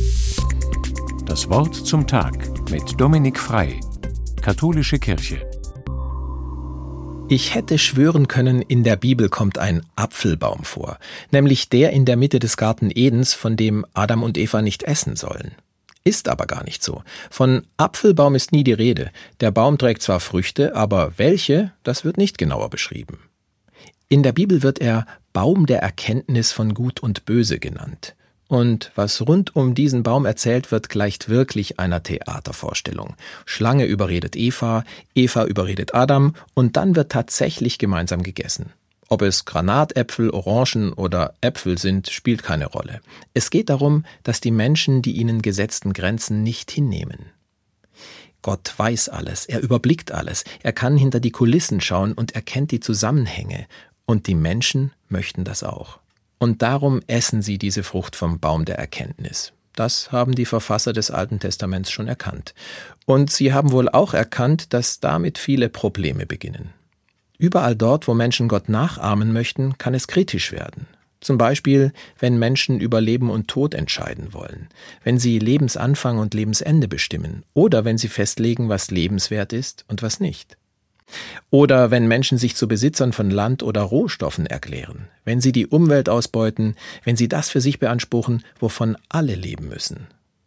Das Wort zum Tag mit Dominik Frei, Katholische Kirche. Ich hätte schwören können, in der Bibel kommt ein Apfelbaum vor, nämlich der in der Mitte des Garten Edens, von dem Adam und Eva nicht essen sollen. Ist aber gar nicht so. Von Apfelbaum ist nie die Rede. Der Baum trägt zwar Früchte, aber welche, das wird nicht genauer beschrieben. In der Bibel wird er Baum der Erkenntnis von Gut und Böse genannt. Und was rund um diesen Baum erzählt wird, gleicht wirklich einer Theatervorstellung. Schlange überredet Eva, Eva überredet Adam und dann wird tatsächlich gemeinsam gegessen. Ob es Granatäpfel, Orangen oder Äpfel sind, spielt keine Rolle. Es geht darum, dass die Menschen die ihnen gesetzten Grenzen nicht hinnehmen. Gott weiß alles, er überblickt alles, er kann hinter die Kulissen schauen und erkennt die Zusammenhänge. Und die Menschen möchten das auch. Und darum essen sie diese Frucht vom Baum der Erkenntnis. Das haben die Verfasser des Alten Testaments schon erkannt. Und sie haben wohl auch erkannt, dass damit viele Probleme beginnen. Überall dort, wo Menschen Gott nachahmen möchten, kann es kritisch werden. Zum Beispiel, wenn Menschen über Leben und Tod entscheiden wollen, wenn sie Lebensanfang und Lebensende bestimmen oder wenn sie festlegen, was lebenswert ist und was nicht. Oder wenn Menschen sich zu Besitzern von Land oder Rohstoffen erklären, wenn sie die Umwelt ausbeuten, wenn sie das für sich beanspruchen, wovon alle leben müssen.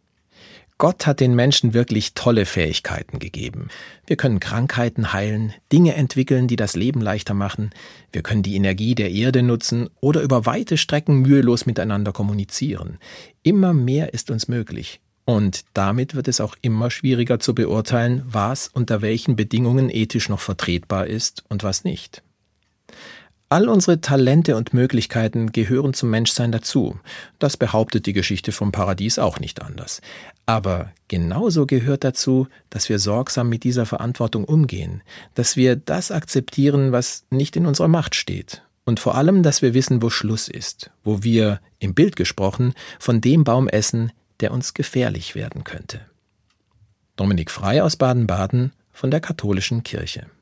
Gott hat den Menschen wirklich tolle Fähigkeiten gegeben. Wir können Krankheiten heilen, Dinge entwickeln, die das Leben leichter machen. Wir können die Energie der Erde nutzen oder über weite Strecken mühelos miteinander kommunizieren. Immer mehr ist uns möglich. Und damit wird es auch immer schwieriger zu beurteilen, was unter welchen Bedingungen ethisch noch vertretbar ist und was nicht. All unsere Talente und Möglichkeiten gehören zum Menschsein dazu. Das behauptet die Geschichte vom Paradies auch nicht anders. Aber genauso gehört dazu, dass wir sorgsam mit dieser Verantwortung umgehen, dass wir das akzeptieren, was nicht in unserer Macht steht. Und vor allem, dass wir wissen, wo Schluss ist, wo wir, im Bild gesprochen, von dem Baum essen, der uns gefährlich werden könnte. Dominik Frei aus Baden-Baden von der Katholischen Kirche.